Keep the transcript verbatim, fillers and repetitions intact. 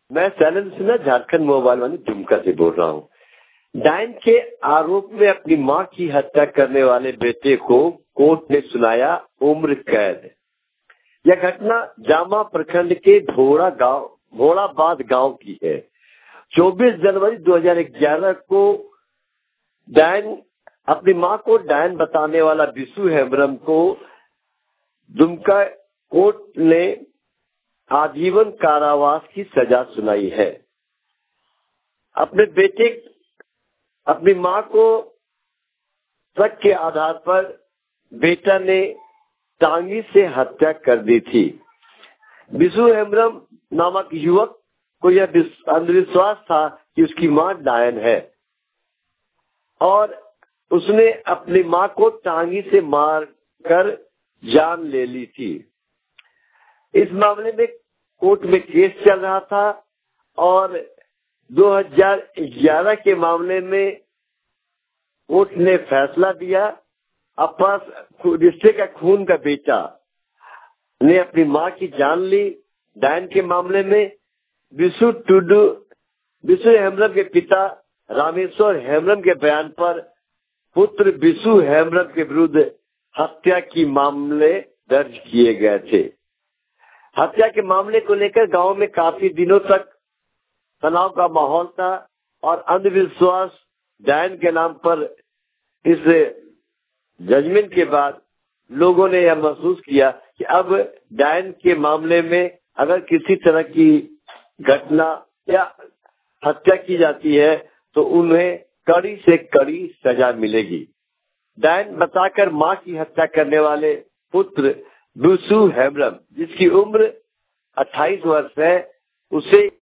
मैं शैलेंद्र सिन्हा झारखंड मोबाइल वाली दुमका से बोल रहा हूँ। डायन के आरोप में अपनी मां की हत्या करने वाले बेटे को कोर्ट ने सुनाया उम्र कैद। यह घटना जामा प्रखंड के घोड़ा गांव घोड़ाबाद गांव की है। चौबीस जनवरी दो हज़ार ग्यारह को डायन अपनी मां को डायन बताने वाला बिशु हेम्ब्रम को दुमका कोर्ट ने आजीवन कारावास की सजा सुनाई है। अपने बेटे अपनी मां को शक के आधार पर बेटा ने टांगी से हत्या कर दी थी। बिशु हेम्ब्रम नामक युवक को यह अंधविश्वास था कि उसकी मां डायन है और उसने अपनी मां को टांगी से मार कर जान ले ली थी। इस मामले में कोर्ट में केस चल रहा था और दो हज़ार ग्यारह के मामले में कोर्ट ने फैसला दिया। आपस रिश्ते का खून का बेटा ने अपनी मां की जान ली। डायन के मामले में बिशु टुडू बिशु हेम्ब्रम के पिता रामेश्वर हेम्ब्रम के बयान पर पुत्र बिशु हेम्ब्रम के विरुद्ध हत्या की मामले दर्ज किए गए थे। हत्या के मामले को लेकर गांव में काफी दिनों तक तनाव का माहौल था और अंधविश्वास डायन के नाम पर इस जजमेंट के बाद लोगों ने यह महसूस किया कि अब डायन के मामले में अगर किसी तरह की घटना या हत्या की जाती है तो उन्हें कड़ी से कड़ी सजा मिलेगी। डायन बताकर मां की हत्या करने वाले पुत्र बिशु हेम्ब्रम जिसकी उम्र अट्ठाईस वर्ष है उसे